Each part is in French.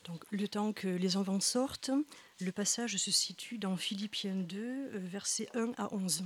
Donc, le temps que les enfants sortent, le passage se situe dans Philippiens 2, versets 1 à 11.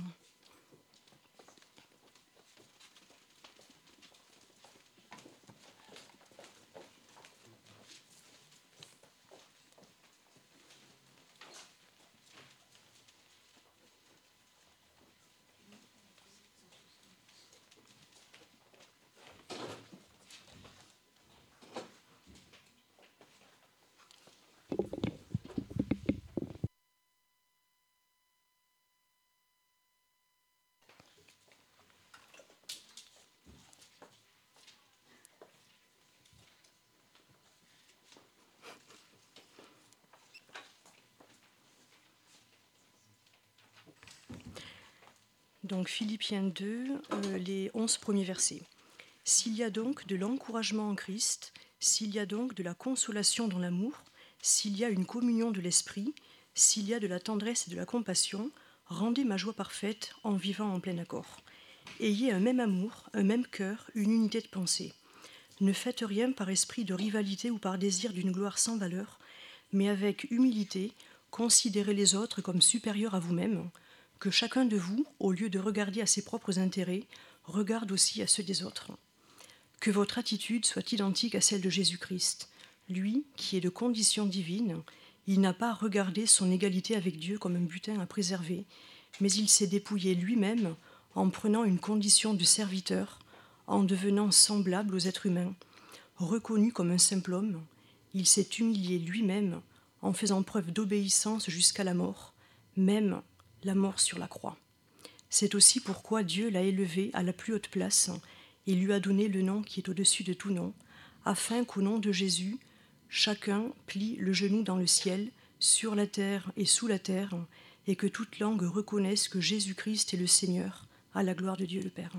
Donc Philippiens 2, les 11 premiers versets. « S'il y a donc de l'encouragement en Christ, s'il y a donc de la consolation dans l'amour, s'il y a une communion de l'esprit, s'il y a de la tendresse et de la compassion, rendez ma joie parfaite en vivant en plein accord. Ayez un même amour, un même cœur, une unité de pensée. Ne faites rien par esprit de rivalité ou par désir d'une gloire sans valeur, mais avec humilité, considérez les autres comme supérieurs à vous-même, que chacun de vous, au lieu de regarder à ses propres intérêts, regarde aussi à ceux des autres. Que votre attitude soit identique à celle de Jésus-Christ. Lui, qui est de condition divine, il n'a pas regardé son égalité avec Dieu comme un butin à préserver, mais il s'est dépouillé lui-même en prenant une condition de serviteur, en devenant semblable aux êtres humains. Reconnu comme un simple homme, il s'est humilié lui-même en faisant preuve d'obéissance jusqu'à la mort, même la mort sur la croix. C'est aussi pourquoi Dieu l'a élevé à la plus haute place et lui a donné le nom qui est au-dessus de tout nom, afin qu'au nom de Jésus, chacun plie le genou dans le ciel, sur la terre et sous la terre, et que toute langue reconnaisse que Jésus-Christ est le Seigneur, à la gloire de Dieu le Père.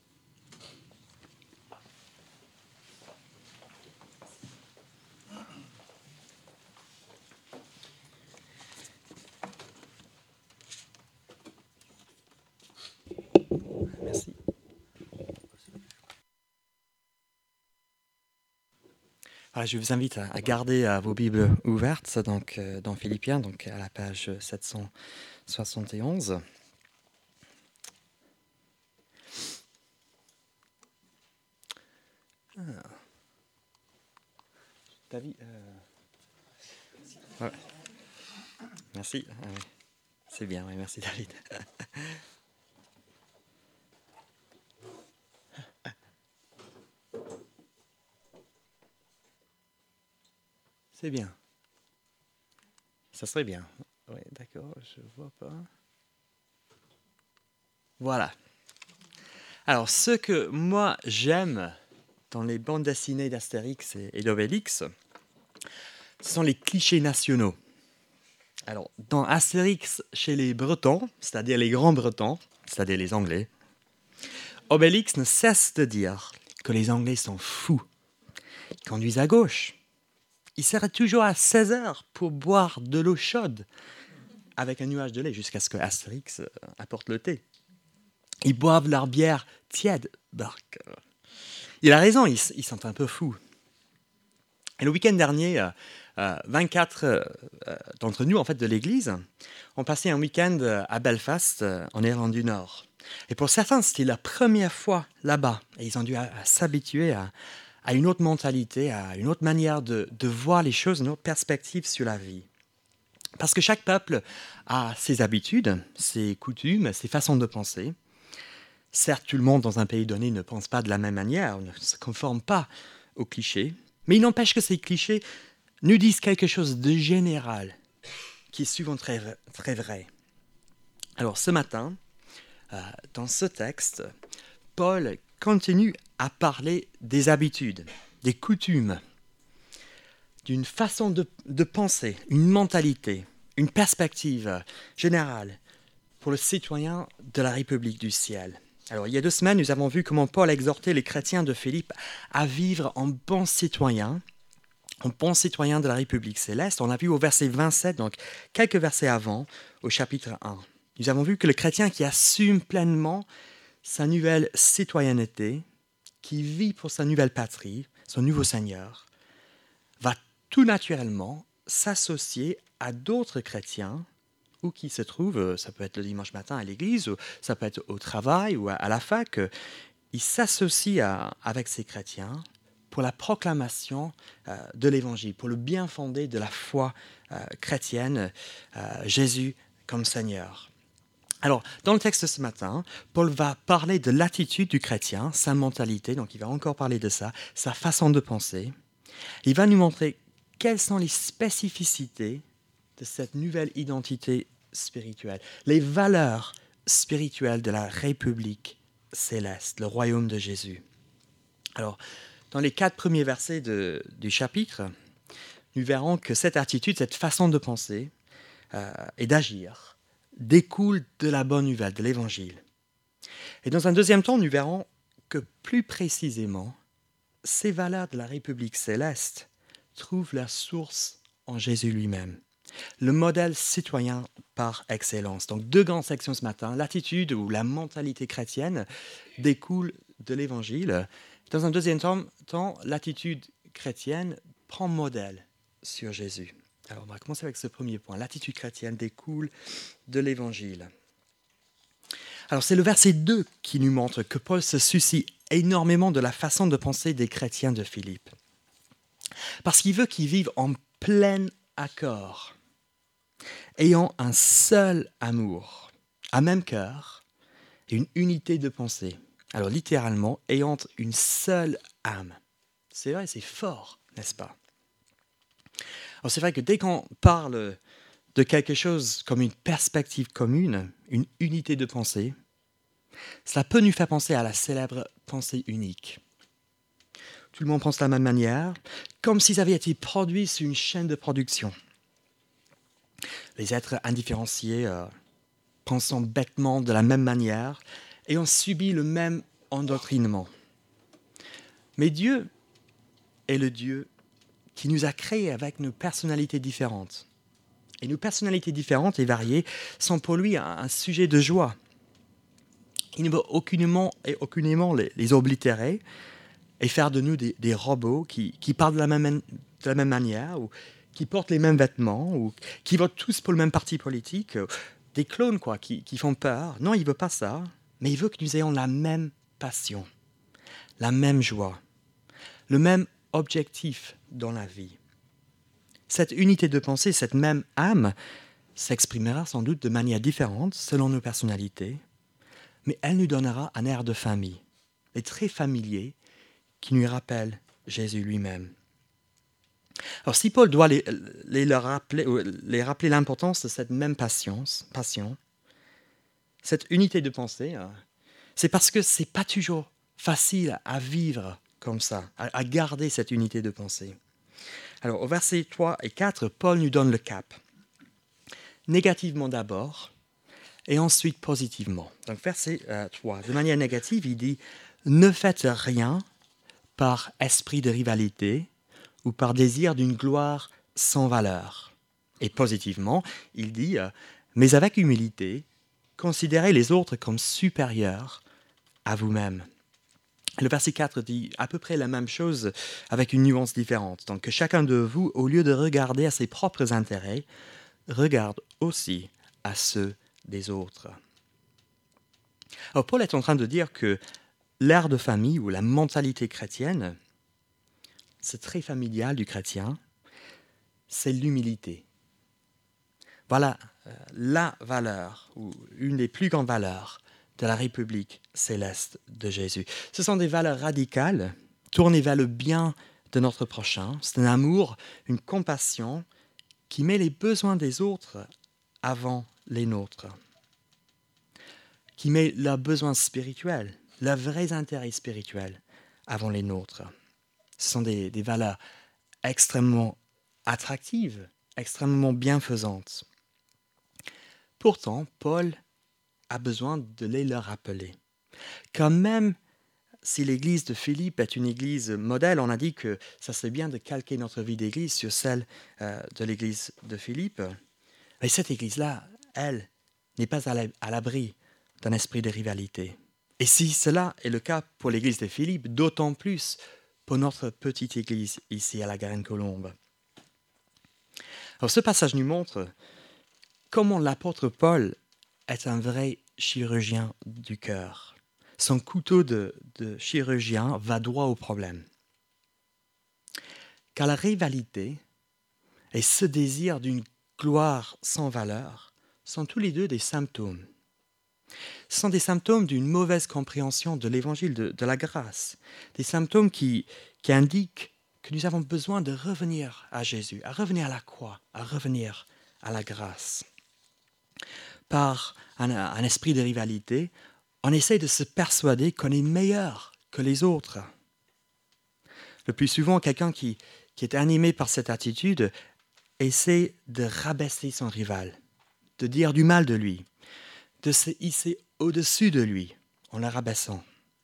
Merci. Voilà, je vous invite à garder vos Bibles ouvertes donc, dans Philippiens, donc à la page 771. David, ouais. Merci. Ah, oui. C'est bien, oui, merci David. C'est bien. Ça serait bien. Oui, d'accord, je vois pas. Voilà. Alors, ce que moi j'aime dans les bandes dessinées d'Astérix et d'Obélix, ce sont les clichés nationaux. Alors, dans Astérix, chez les Bretons, c'est-à-dire les grands Bretons, c'est-à-dire les Anglais, Obélix ne cesse de dire que les Anglais sont fous. Ils conduisent à gauche. Ils s'arrêtent toujours à 16 heures pour boire de l'eau chaude avec un nuage de lait jusqu'à ce que Astérix apporte le thé. Ils boivent leur bière tiède. Il a raison, ils sont un peu fous. Et le week-end dernier, 24 d'entre nous, en fait, de l'église, ont passé un week-end à Belfast, en Irlande du Nord. Et pour certains, c'était la première fois là-bas. Et ils ont dû s'habituer à une autre mentalité, à une autre manière de voir les choses, une autre perspective sur la vie. Parce que chaque peuple a ses habitudes, ses coutumes, ses façons de penser. Certes, tout le monde dans un pays donné ne pense pas de la même manière, ne se conforme pas aux clichés, mais il n'empêche que ces clichés nous disent quelque chose de général, qui est souvent très, très vrai. Alors ce matin, dans ce texte, Paul continue à parler des habitudes, des coutumes, d'une façon de penser, une mentalité, une perspective générale pour le citoyen de la République du ciel. Alors, il y a 2 semaines, nous avons vu comment Paul exhortait les chrétiens de Philippe à vivre en bons citoyens de la République céleste. On l'a vu au verset 27, donc quelques versets avant, au chapitre 1. Nous avons vu que le chrétien qui assume pleinement sa nouvelle citoyenneté, qui vit pour sa nouvelle patrie, son nouveau Seigneur, va tout naturellement s'associer à d'autres chrétiens où qu'ils se trouvent. Ça peut être le dimanche matin à l'église, ou ça peut être au travail ou à la fac. Ils s'associent avec ces chrétiens pour la proclamation de l'évangile, pour le bien fondé de la foi chrétienne, Jésus comme Seigneur. Alors, dans le texte de ce matin, Paul va parler de l'attitude du chrétien, sa mentalité, donc il va encore parler de ça, sa façon de penser. Il va nous montrer quelles sont les spécificités de cette nouvelle identité spirituelle, les valeurs spirituelles de la République céleste, le royaume de Jésus. Alors, dans les 4 premiers versets du chapitre, nous verrons que cette attitude, cette façon de penser et d'agir découle de la bonne nouvelle, de l'Évangile. Et dans un deuxième temps, nous verrons que plus précisément, ces valeurs de la République céleste trouvent leur source en Jésus lui-même, le modèle citoyen par excellence. Donc 2 grandes sections ce matin. L'attitude ou la mentalité chrétienne découle de l'Évangile. Dans un deuxième temps, l'attitude chrétienne prend modèle sur Jésus. Alors, on va commencer avec ce premier point. L'attitude chrétienne découle de l'Évangile. Alors, c'est le verset 2 qui nous montre que Paul se soucie énormément de la façon de penser des chrétiens de Philippe. Parce qu'il veut qu'ils vivent en plein accord, ayant un seul amour, un même cœur et une unité de pensée. Alors, littéralement, ayant une seule âme. C'est vrai, c'est fort, n'est-ce pas? Alors c'est vrai que dès qu'on parle de quelque chose comme une perspective commune, une unité de pensée, cela peut nous faire penser à la célèbre pensée unique. Tout le monde pense de la même manière, comme s'ils avaient été produits sur une chaîne de production. Les êtres indifférenciés pensant bêtement de la même manière et ont subi le même endoctrinement. Mais Dieu est le Dieu qui nous a créés avec nos personnalités différentes. Et nos personnalités différentes et variées sont pour lui un sujet de joie. Il ne veut aucunement les oblitérer et faire de nous des robots qui parlent de la même manière, ou qui portent les mêmes vêtements, ou qui votent tous pour le même parti politique, des clones qui font peur. Non, il ne veut pas ça, mais il veut que nous ayons la même passion, la même joie, le même objectif dans la vie. Cette unité de pensée, cette même âme, s'exprimera sans doute de manière différente selon nos personnalités, mais elle nous donnera un air de famille, et très familier, qui nous rappelle Jésus lui-même. Alors si Paul doit les rappeler l'importance de cette même passion, cette unité de pensée, c'est parce que ce n'est pas toujours facile à vivre comme ça, à garder cette unité de pensée. Alors, au verset 3 et 4, Paul nous donne le cap. Négativement d'abord, et ensuite positivement. Donc, verset 3, de manière négative, il dit « Ne faites rien par esprit de rivalité ou par désir d'une gloire sans valeur. » Et positivement, il dit « Mais avec humilité, considérez les autres comme supérieurs à vous-même. » Le verset 4 dit à peu près la même chose avec une nuance différente. Donc que chacun de vous, au lieu de regarder à ses propres intérêts, regarde aussi à ceux des autres. Alors Paul est en train de dire que l'air de famille ou la mentalité chrétienne, c'est très familial du chrétien, c'est l'humilité. Voilà la valeur, ou une des plus grandes valeurs de la République céleste de Jésus. Ce sont des valeurs radicales, tournées vers le bien de notre prochain. C'est un amour, une compassion qui met les besoins des autres avant les nôtres, qui met leurs besoins spirituels, leurs vrais intérêts spirituels avant les nôtres. Ce sont des valeurs extrêmement attractives, extrêmement bienfaisantes. Pourtant, Paul a besoin de les leur rappeler. Quand même, si l'église de Philippe est une église modèle, on a dit que ça serait bien de calquer notre vie d'église sur celle de l'église de Philippe. Mais cette église-là, elle, n'est pas à l'abri d'un esprit de rivalité. Et si cela est le cas pour l'église de Philippe, d'autant plus pour notre petite église ici à la Garenne-Colombe. Alors ce passage nous montre comment l'apôtre Paul est un vrai chirurgien du cœur. Son couteau de chirurgien va droit au problème. Car la rivalité et ce désir d'une gloire sans valeur sont tous les deux des symptômes. Ce sont des symptômes d'une mauvaise compréhension de l'évangile de la grâce, des symptômes qui indiquent que nous avons besoin de revenir à Jésus, à revenir à la croix, à revenir à la grâce. Par un esprit de rivalité, on essaie de se persuader qu'on est meilleur que les autres. Le plus souvent, quelqu'un qui est animé par cette attitude essaie de rabaisser son rival, de dire du mal de lui, de se hisser au-dessus de lui en le rabaissant.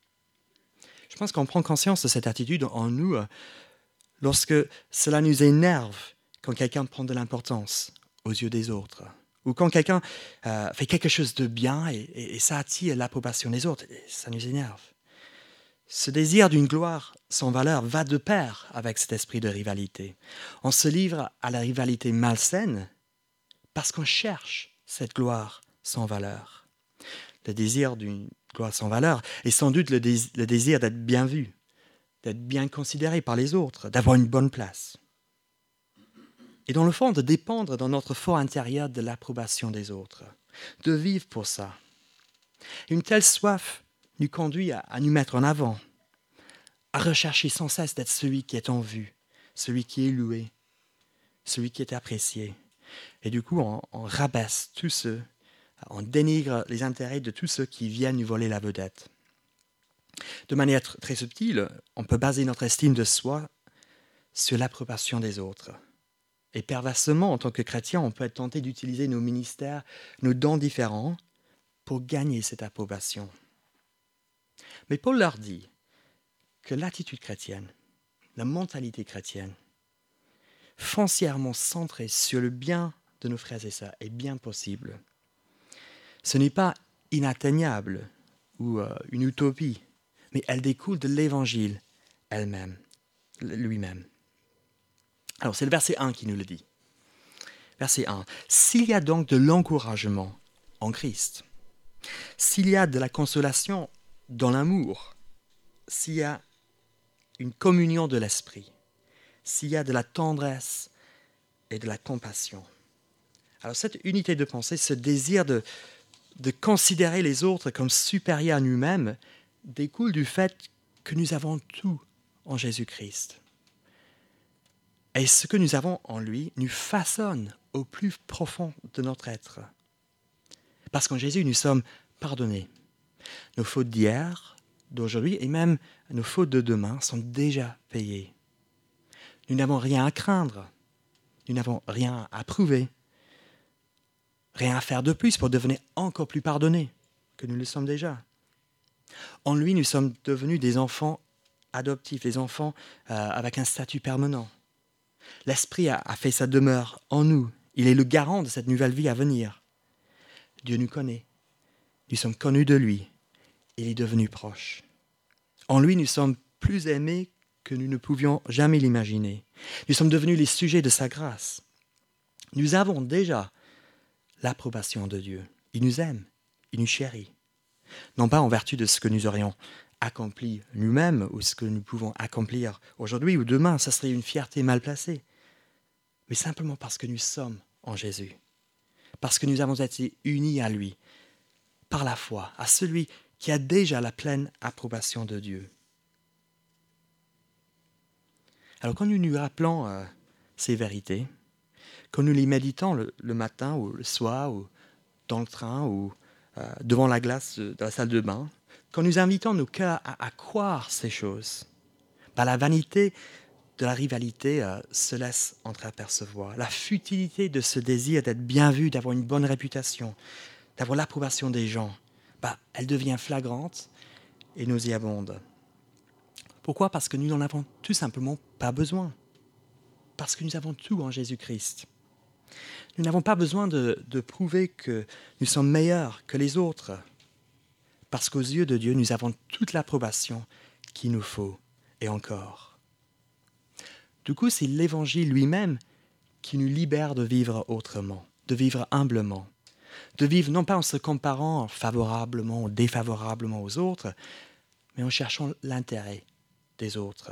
Je pense qu'on prend conscience de cette attitude en nous lorsque cela nous énerve quand quelqu'un prend de l'importance aux yeux des autres, ou quand quelqu'un fait quelque chose de bien et ça attire l'approbation des autres, et ça nous énerve. Ce désir d'une gloire sans valeur va de pair avec cet esprit de rivalité. On se livre à la rivalité malsaine parce qu'on cherche cette gloire sans valeur. Le désir d'une gloire sans valeur est sans doute le désir d'être bien vu, d'être bien considéré par les autres, d'avoir une bonne place. Et dans le fond, de dépendre dans notre fort intérieur de l'approbation des autres, de vivre pour ça. Une telle soif nous conduit à nous mettre en avant, à rechercher sans cesse d'être celui qui est en vue, celui qui est loué, celui qui est apprécié. Et du coup, on rabaisse tous ceux, on dénigre les intérêts de tous ceux qui viennent nous voler la vedette. De manière très subtile, on peut baser notre estime de soi sur l'approbation des autres. Et perversement, en tant que chrétien, on peut être tenté d'utiliser nos ministères, nos dons différents, pour gagner cette approbation. Mais Paul leur dit que l'attitude chrétienne, la mentalité chrétienne, foncièrement centrée sur le bien de nos frères et sœurs, est bien possible. Ce n'est pas inatteignable ou une utopie, mais elle découle de l'Évangile lui-même. Alors, c'est le verset 1 qui nous le dit. Verset 1. « S'il y a donc de l'encouragement en Christ, s'il y a de la consolation dans l'amour, s'il y a une communion de l'esprit, s'il y a de la tendresse et de la compassion. » Alors, cette unité de pensée, ce désir de considérer les autres comme supérieurs à nous-mêmes, découle du fait que nous avons tout en Jésus-Christ. Et ce que nous avons en lui nous façonne au plus profond de notre être. Parce qu'en Jésus, nous sommes pardonnés. Nos fautes d'hier, d'aujourd'hui et même nos fautes de demain sont déjà payées. Nous n'avons rien à craindre. Nous n'avons rien à prouver. Rien à faire de plus pour devenir encore plus pardonnés que nous le sommes déjà. En lui, nous sommes devenus des enfants adoptifs, des enfants avec un statut permanent. L'Esprit a fait sa demeure en nous. Il est le garant de cette nouvelle vie à venir. Dieu nous connaît. Nous sommes connus de lui. Il est devenu proche. En lui, nous sommes plus aimés que nous ne pouvions jamais l'imaginer. Nous sommes devenus les sujets de sa grâce. Nous avons déjà l'approbation de Dieu. Il nous aime. Il nous chérit. Non pas en vertu de ce que nous aurions accompli nous-mêmes ou ce que nous pouvons accomplir aujourd'hui ou demain, ça serait une fierté mal placée, mais simplement parce que nous sommes en Jésus, parce que nous avons été unis à lui, par la foi, à celui qui a déjà la pleine approbation de Dieu. Alors quand nous nous rappelons ces vérités, quand nous les méditons le matin ou le soir ou dans le train ou devant la glace de la salle de bain, quand nous invitons nos cœurs à croire ces choses, la vanité de la rivalité se laisse entreapercevoir. La futilité de ce désir d'être bien vu, d'avoir une bonne réputation, d'avoir l'approbation des gens, elle devient flagrante et nauséabonde. Pourquoi ? Parce que nous n'en avons tout simplement pas besoin. Parce que nous avons tout en Jésus-Christ. Nous n'avons pas besoin de prouver que nous sommes meilleurs que les autres. Parce qu'aux yeux de Dieu, nous avons toute l'approbation qu'il nous faut, et encore. Du coup, c'est l'Évangile lui-même qui nous libère de vivre autrement, de vivre humblement, de vivre non pas en se comparant favorablement ou défavorablement aux autres, mais en cherchant l'intérêt des autres.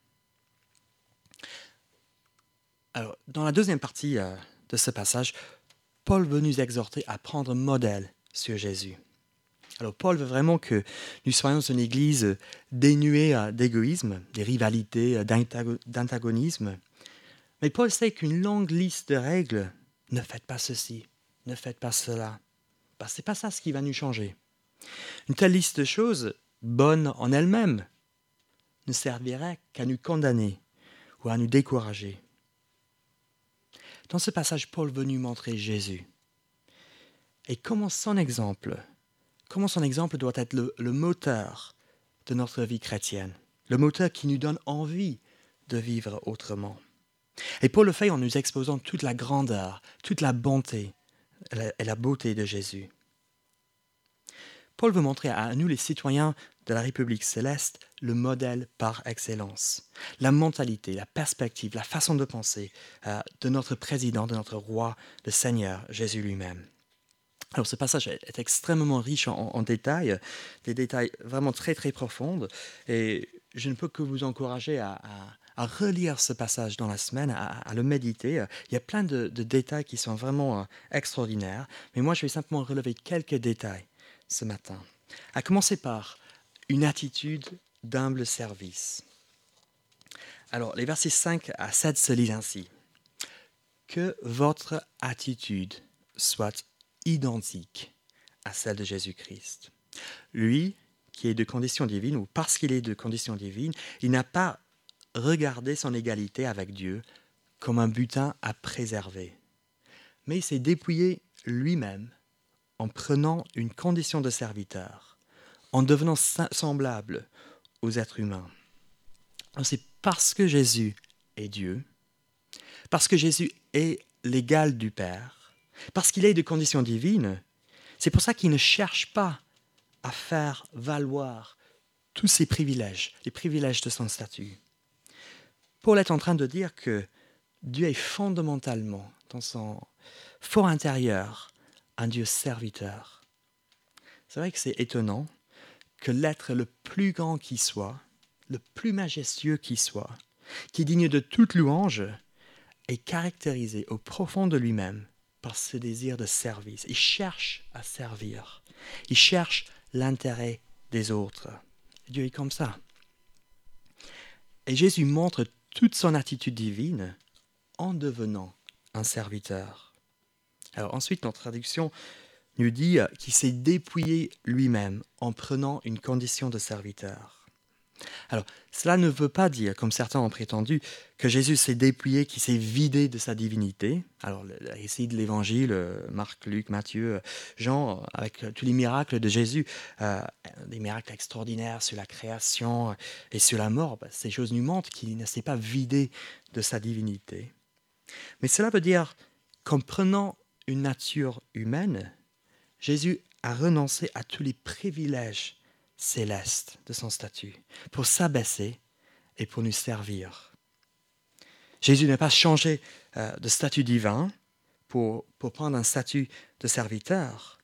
Alors, dans la deuxième partie de ce passage, Paul veut nous exhorter à prendre modèle sur Jésus. Alors, Paul veut vraiment que nous soyons une église dénuée d'égoïsme, des rivalités, d'antagonisme. Mais Paul sait qu'une longue liste de règles, ne faites pas ceci, ne faites pas cela, ce n'est pas ça ce qui va nous changer. Une telle liste de choses, bonnes en elles-mêmes, ne servirait qu'à nous condamner ou à nous décourager. Dans ce passage, Paul veut nous montrer Jésus. Et comment son exemple doit être le moteur de notre vie chrétienne, le moteur qui nous donne envie de vivre autrement. Et Paul le fait en nous exposant toute la grandeur, toute la bonté et la beauté de Jésus. Paul veut montrer à nous, les citoyens de la République céleste, le modèle par excellence, la mentalité, la perspective, la façon de penser de notre président, de notre roi, le Seigneur, Jésus lui-même. Alors ce passage est extrêmement riche en détails, des détails vraiment très très profonds, et je ne peux que vous encourager à relire ce passage dans la semaine, à le méditer. Il y a plein de détails qui sont vraiment extraordinaires, mais moi je vais simplement relever quelques détails ce matin. À commencer par une attitude d'humble service. Alors les versets 5 à 7 se lisent ainsi. Que votre attitude soit identique à celle de Jésus-Christ. Lui, qui est de condition divine, ou parce qu'il est de condition divine, il n'a pas regardé son égalité avec Dieu comme un butin à préserver, mais il s'est dépouillé lui-même en prenant une condition de serviteur, en devenant semblable aux êtres humains. C'est parce que Jésus est Dieu, parce que Jésus est l'égal du Père, parce qu'il est de condition divine, c'est pour ça qu'il ne cherche pas à faire valoir tous ses privilèges, les privilèges de son statut. Paul est en train de dire que Dieu est fondamentalement, dans son fort intérieur, un Dieu serviteur. C'est vrai que c'est étonnant que l'être le plus grand qui soit, le plus majestueux qui soit, qui est digne de toute louange, est caractérisé au profond de lui-même par ce désir de service. Il cherche à servir. Il cherche l'intérêt des autres. Dieu est comme ça. Et Jésus montre toute son attitude divine en devenant un serviteur. Alors ensuite, notre traduction nous dit qu'il s'est dépouillé lui-même en prenant une condition de serviteur. Alors, cela ne veut pas dire, comme certains ont prétendu, que Jésus s'est dépouillé, qu'il s'est vidé de sa divinité. Alors, le récit de l'Évangile, Marc, Luc, Matthieu, Jean, avec tous les miracles de Jésus, des miracles extraordinaires sur la création et sur la mort, ces choses nous montrent qu'il ne s'est pas vidé de sa divinité. Mais cela veut dire qu'en prenant une nature humaine, Jésus a renoncé à tous les privilèges céleste de son statut, pour s'abaisser et pour nous servir. Jésus n'a pas changé de statut divin pour prendre un statut de serviteur,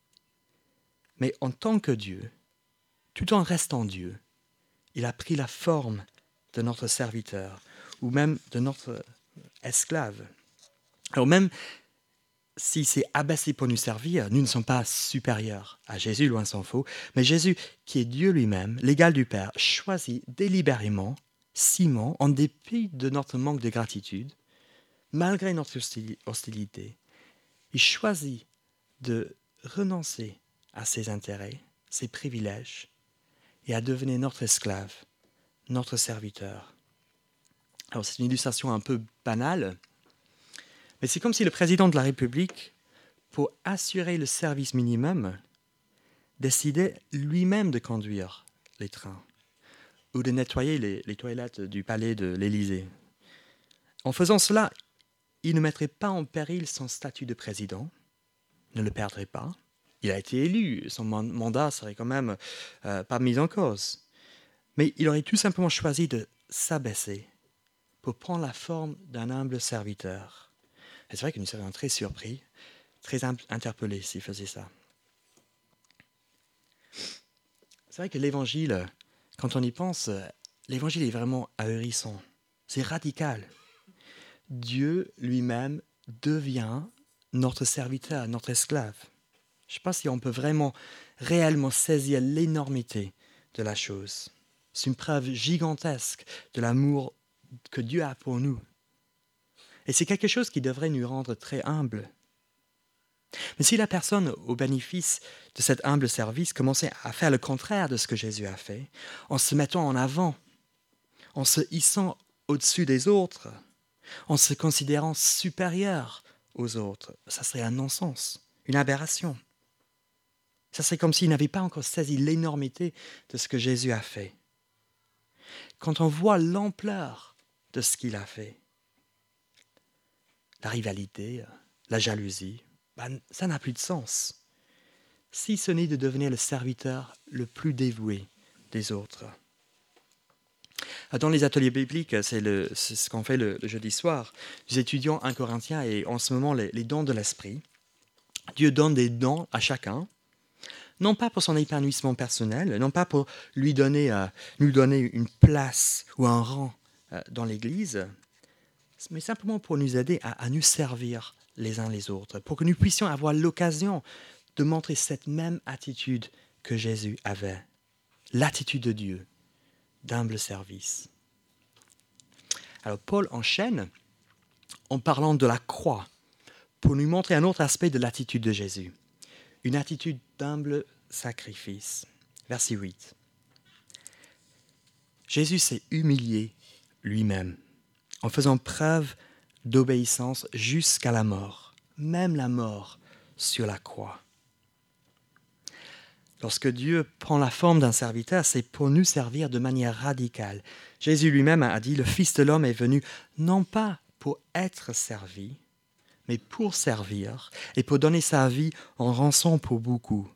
mais en tant que Dieu, tout en restant Dieu, il a pris la forme de notre serviteur ou même de notre esclave. Alors même s'il s'est abaissé pour nous servir, nous ne sommes pas supérieurs à Jésus, loin s'en faut, mais Jésus, qui est Dieu lui-même, l'égal du Père, choisit délibérément, sciemment, en dépit de notre manque de gratitude, malgré notre hostilité, il choisit de renoncer à ses intérêts, ses privilèges, et à devenir notre esclave, notre serviteur. Alors c'est une illustration un peu banale, mais c'est comme si le président de la République, pour assurer le service minimum, décidait lui-même de conduire les trains ou de nettoyer les toilettes du palais de l'Élysée. En faisant cela, il ne mettrait pas en péril son statut de président, ne le perdrait pas. Il a été élu, son mandat serait quand même pas mis en cause. Mais il aurait tout simplement choisi de s'abaisser pour prendre la forme d'un humble serviteur. Et c'est vrai que nous serions très surpris, très interpellés s'il faisait ça. C'est vrai que l'Évangile, quand on y pense, l'Évangile est vraiment ahurissant. C'est radical. Dieu lui-même devient notre serviteur, notre esclave. Je ne sais pas si on peut vraiment, réellement saisir l'énormité de la chose. C'est une preuve gigantesque de l'amour que Dieu a pour nous. Et c'est quelque chose qui devrait nous rendre très humbles. Mais si la personne, au bénéfice de cet humble service, commençait à faire le contraire de ce que Jésus a fait, en se mettant en avant, en se hissant au-dessus des autres, en se considérant supérieur aux autres, ça serait un non-sens, une aberration. Ça serait comme s'il n'avait pas encore saisi l'énormité de ce que Jésus a fait. Quand on voit l'ampleur de ce qu'il a fait, la rivalité, la jalousie, ça n'a plus de sens, si ce n'est de devenir le serviteur le plus dévoué des autres. Dans les ateliers bibliques, c'est ce qu'on fait le jeudi soir. Nous étudions 1 Corinthiens et en ce moment les dons de l'esprit. Dieu donne des dons à chacun, non pas pour son épanouissement personnel, non pas pour nous donner une place ou un rang dans l'Église, mais simplement pour nous aider à nous servir les uns les autres, pour que nous puissions avoir l'occasion de montrer cette même attitude que Jésus avait, l'attitude de Dieu, d'humble service. Alors Paul enchaîne en parlant de la croix, pour nous montrer un autre aspect de l'attitude de Jésus, une attitude d'humble sacrifice. Verset 8. Jésus s'est humilié lui-même, en faisant preuve d'obéissance jusqu'à la mort, même la mort sur la croix. Lorsque Dieu prend la forme d'un serviteur, c'est pour nous servir de manière radicale. Jésus lui-même a dit, le Fils de l'homme est venu non pas pour être servi, mais pour servir et pour donner sa vie en rançon pour beaucoup.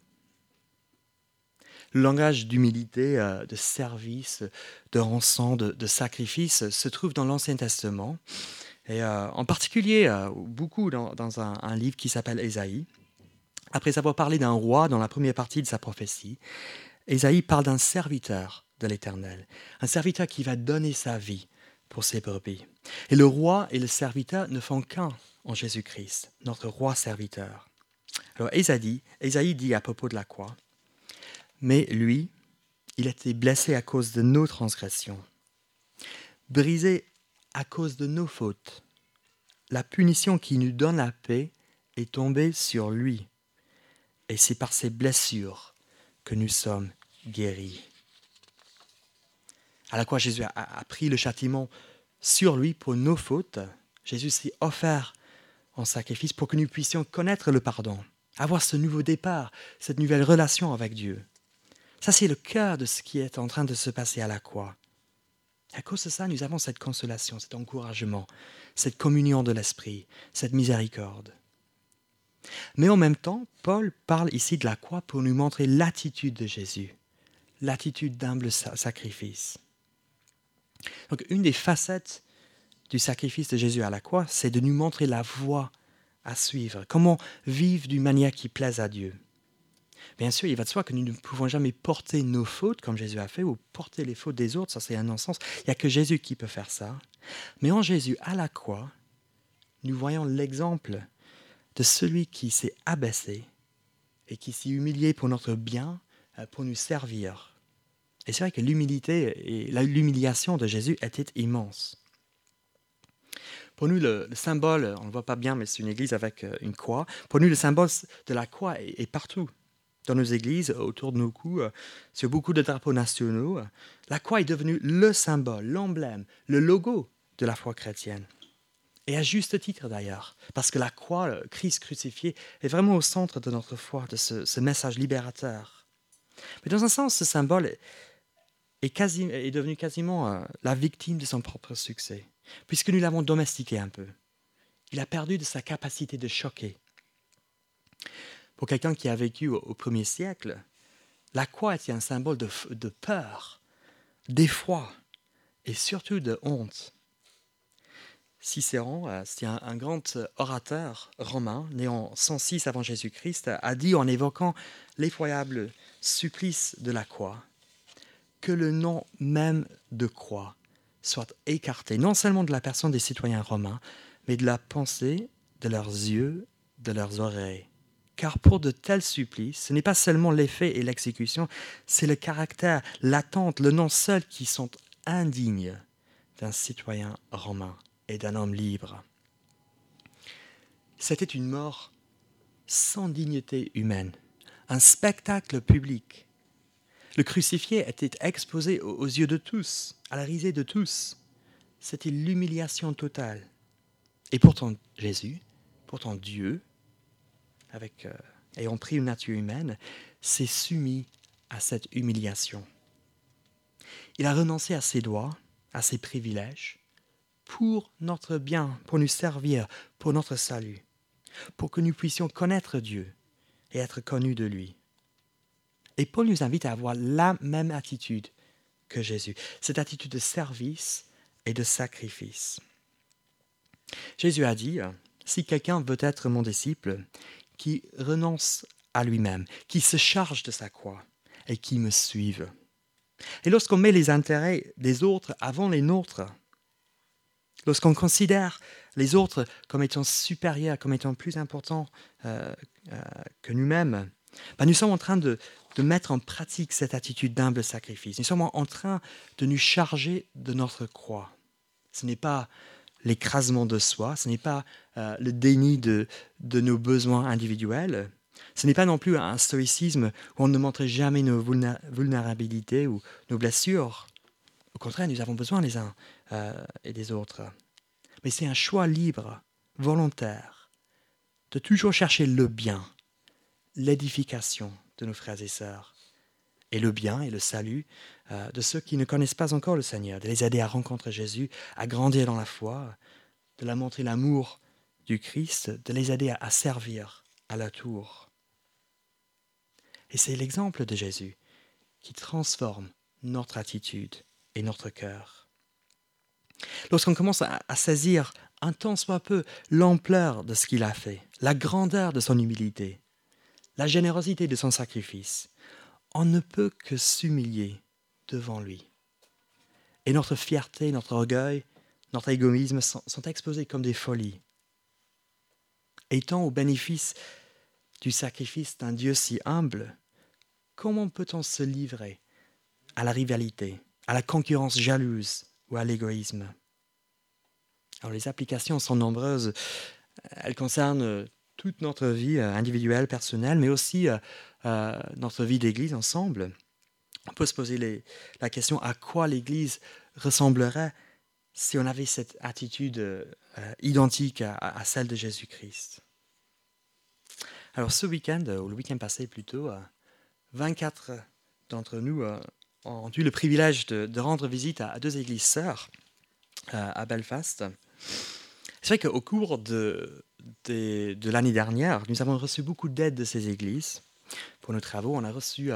Le langage d'humilité, de service, de rançon, de sacrifice se trouve dans l'Ancien Testament, et en particulier beaucoup dans un livre qui s'appelle Ésaïe. Après avoir parlé d'un roi dans la première partie de sa prophétie, Ésaïe parle d'un serviteur de l'Éternel, un serviteur qui va donner sa vie pour ses brebis. Et le roi et le serviteur ne font qu'un en Jésus-Christ, notre roi serviteur. Alors Ésaïe dit à propos de la croix, « Mais lui, il a été blessé à cause de nos transgressions, brisé à cause de nos fautes. La punition qui nous donne la paix est tombée sur lui, et c'est par ses blessures que nous sommes guéris. » À la croix, Jésus a pris le châtiment sur lui pour nos fautes. Jésus s'est offert en sacrifice pour que nous puissions connaître le pardon, avoir ce nouveau départ, cette nouvelle relation avec Dieu. Ça, c'est le cœur de ce qui est en train de se passer à la croix. À cause de ça, nous avons cette consolation, cet encouragement, cette communion de l'esprit, cette miséricorde. Mais en même temps, Paul parle ici de la croix pour nous montrer l'attitude de Jésus, l'attitude d'humble sacrifice. Donc, une des facettes du sacrifice de Jésus à la croix, c'est de nous montrer la voie à suivre, comment vivre d'une manière qui plaise à Dieu. Bien sûr, il va de soi que nous ne pouvons jamais porter nos fautes comme Jésus a fait, ou porter les fautes des autres, ça c'est un non-sens. Il n'y a que Jésus qui peut faire ça. Mais en Jésus, à la croix, nous voyons l'exemple de celui qui s'est abaissé et qui s'est humilié pour notre bien, pour nous servir. Et c'est vrai que l'humilité et l'humiliation de Jésus était immense. Pour nous, le symbole, on ne le voit pas bien, mais c'est une église avec une croix. Pour nous, le symbole de la croix est partout. Dans nos églises, autour de nos coups, sur beaucoup de drapeaux nationaux, la croix est devenue le symbole, l'emblème, le logo de la foi chrétienne. Et à juste titre d'ailleurs, parce que la croix, le Christ crucifié, est vraiment au centre de notre foi, de ce message libérateur. Mais dans un sens, ce symbole est devenu quasiment la victime de son propre succès, puisque nous l'avons domestiqué un peu. Il a perdu de sa capacité de choquer. Pour quelqu'un qui a vécu au 1er siècle, la croix était un symbole de peur, d'effroi et surtout de honte. Cicéron, c'est un grand orateur romain, né en 106 avant Jésus-Christ, a dit en évoquant l'effroyable supplice de la croix, que le nom même de croix soit écarté, non seulement de la personne des citoyens romains, mais de la pensée, de leurs yeux, de leurs oreilles. Car pour de tels supplices, ce n'est pas seulement l'effet et l'exécution, c'est le caractère, l'attente, le nom seul qui sont indignes d'un citoyen romain et d'un homme libre. C'était une mort sans dignité humaine, un spectacle public. Le crucifié était exposé aux yeux de tous, à la risée de tous. C'était l'humiliation totale. Et pourtant Jésus, pourtant Dieu, ayant pris une nature humaine, s'est soumis à cette humiliation. Il a renoncé à ses droits, à ses privilèges, pour notre bien, pour nous servir, pour notre salut, pour que nous puissions connaître Dieu et être connus de lui. Et Paul nous invite à avoir la même attitude que Jésus, cette attitude de service et de sacrifice. Jésus a dit, si quelqu'un veut être mon disciple, qui renonce à lui-même, qui se charge de sa croix et qui me suive. Et lorsqu'on met les intérêts des autres avant les nôtres, lorsqu'on considère les autres comme étant supérieurs, comme étant plus importants que nous-mêmes, nous sommes en train de mettre en pratique cette attitude d'humble sacrifice. Nous sommes en train de nous charger de notre croix. Ce n'est pas l'écrasement de soi, ce n'est pas le déni de nos besoins individuels, ce n'est pas non plus un stoïcisme où on ne montre jamais nos vulnérabilités ou nos blessures. Au contraire, nous avons besoin les uns et des autres. Mais c'est un choix libre, volontaire, de toujours chercher le bien, l'édification de nos frères et sœurs, et le bien et le salut de ceux qui ne connaissent pas encore le Seigneur, de les aider à rencontrer Jésus, à grandir dans la foi, de leur montrer l'amour du Christ, de les aider à servir à leur tour. Et c'est l'exemple de Jésus qui transforme notre attitude et notre cœur. Lorsqu'on commence à saisir un tant soit peu l'ampleur de ce qu'il a fait, la grandeur de son humilité, la générosité de son sacrifice, on ne peut que s'humilier devant lui. Et notre fierté, notre orgueil, notre égoïsme sont exposés comme des folies. Étant au bénéfice du sacrifice d'un Dieu si humble, comment peut-on se livrer à la rivalité, à la concurrence jalouse ou à l'égoïsme? Alors les applications sont nombreuses. Elles concernent toute notre vie individuelle, personnelle, mais aussi notre vie d'église ensemble. On peut se poser la question à quoi l'Église ressemblerait si on avait cette attitude identique à celle de Jésus-Christ. Alors ce week-end, ou le week-end passé plutôt, 24 d'entre nous ont eu le privilège de rendre visite à 2 églises sœurs à Belfast. C'est vrai qu'au cours de l'année dernière, nous avons reçu beaucoup d'aide de ces églises pour nos travaux. On a reçu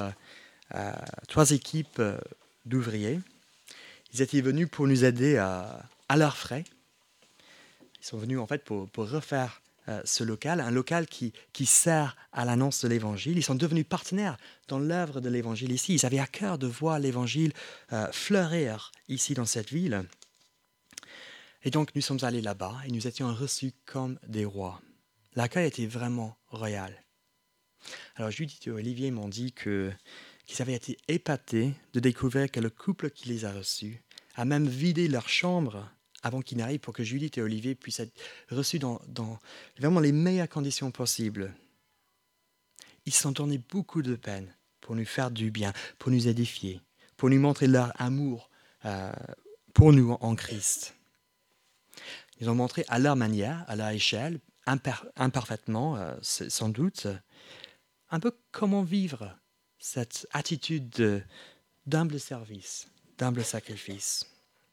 3 équipes d'ouvriers. Ils étaient venus pour nous aider à leurs frais. Ils sont venus en fait pour refaire ce local, un local qui sert à l'annonce de l'Évangile. Ils sont devenus partenaires dans l'œuvre de l'Évangile ici. Ils avaient à cœur de voir l'Évangile fleurir ici dans cette ville. Et donc nous sommes allés là-bas et nous étions reçus comme des rois. L'accueil était vraiment royal. Alors Judith et Olivier m'ont dit qu'ils avaient été épatés de découvrir que le couple qui les a reçus a même vidé leur chambre avant qu'ils n'arrivent pour que Judith et Olivier puissent être reçus dans vraiment les meilleures conditions possibles. Ils se sont donné beaucoup de peine pour nous faire du bien, pour nous édifier, pour nous montrer leur amour pour nous en Christ. Ils ont montré à leur manière, à leur échelle, imparfaitement sans doute, un peu comment vivre cette attitude d'humble service, d'humble sacrifice.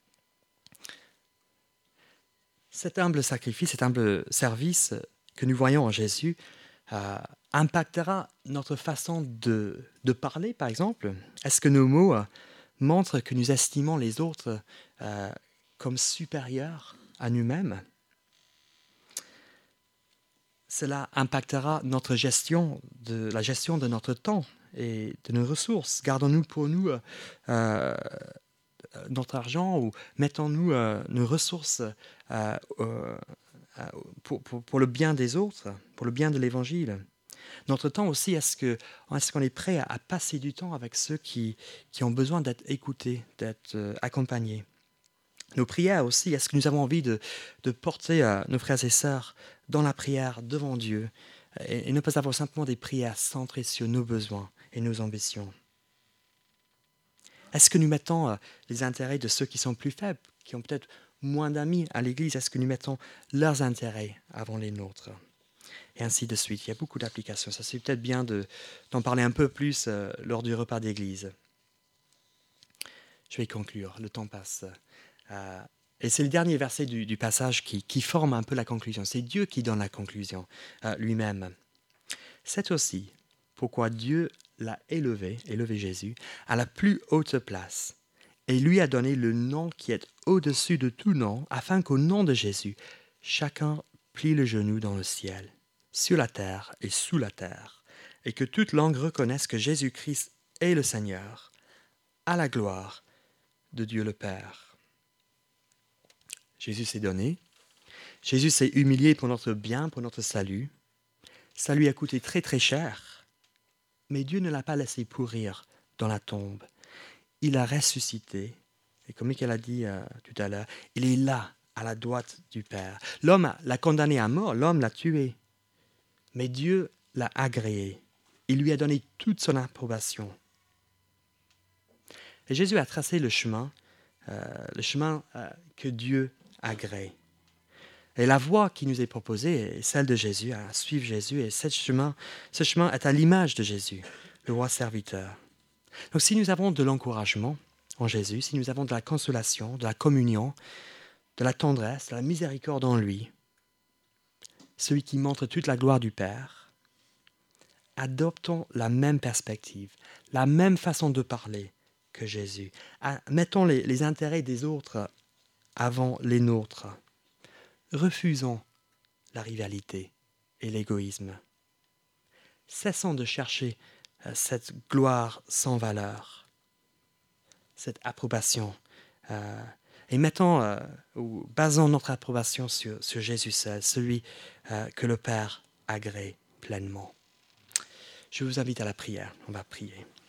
Cet humble sacrifice, cet humble service que nous voyons en Jésus impactera notre façon de parler, par exemple. Est-ce que nos mots montrent que nous estimons les autres comme supérieurs à nous-mêmes, cela impactera la gestion de notre temps et de nos ressources. Gardons-nous pour nous notre argent ou mettons-nous nos ressources pour le bien des autres, pour le bien de l'Évangile. Notre temps aussi, est-ce qu'on est prêt à passer du temps avec ceux qui ont besoin d'être écoutés, d'être accompagnés? Nos prières aussi, est-ce que nous avons envie de porter nos frères et sœurs dans la prière devant Dieu et ne pas avoir simplement des prières centrées sur nos besoins et nos ambitions? Est-ce que nous mettons les intérêts de ceux qui sont plus faibles, qui ont peut-être moins d'amis à l'Église, est-ce que nous mettons leurs intérêts avant les nôtres? Et ainsi de suite. Il y a beaucoup d'applications. Ça, c'est peut-être bien d'en parler un peu plus lors du repas d'église. Je vais conclure. Le temps passe. Et c'est le dernier verset du passage qui forme un peu la conclusion. C'est Dieu qui donne la conclusion lui-même. C'est aussi pourquoi Dieu l'a élevé Jésus, à la plus haute place et lui a donné le nom qui est au-dessus de tout nom, afin qu'au nom de Jésus, chacun plie le genou dans le ciel, sur la terre et sous la terre, et que toute langue reconnaisse que Jésus-Christ est le Seigneur, à la gloire de Dieu le Père. Jésus s'est donné, Jésus s'est humilié pour notre bien, pour notre salut. Ça lui a coûté très très cher, mais Dieu ne l'a pas laissé pourrir dans la tombe. Il a ressuscité, et comme Michael a dit tout à l'heure, il est là, à la droite du Père. L'homme l'a condamné à mort, l'homme l'a tué, mais Dieu l'a agréé. Il lui a donné toute son approbation. Et Jésus a tracé le chemin que Dieu agrée. Et la voie qui nous est proposée est celle de Jésus, à suivre Jésus, et ce chemin est à l'image de Jésus, le roi serviteur. Donc si nous avons de l'encouragement en Jésus, si nous avons de la consolation, de la communion, de la tendresse, de la miséricorde en lui, celui qui montre toute la gloire du Père, adoptons la même perspective, la même façon de parler que Jésus. Mettons les intérêts des autres avant les nôtres. Refusons la rivalité et l'égoïsme. Cessons de chercher cette gloire sans valeur, cette approbation, et basons notre approbation sur Jésus seul, celui que le Père agrée pleinement. Je vous invite à la prière. On va prier.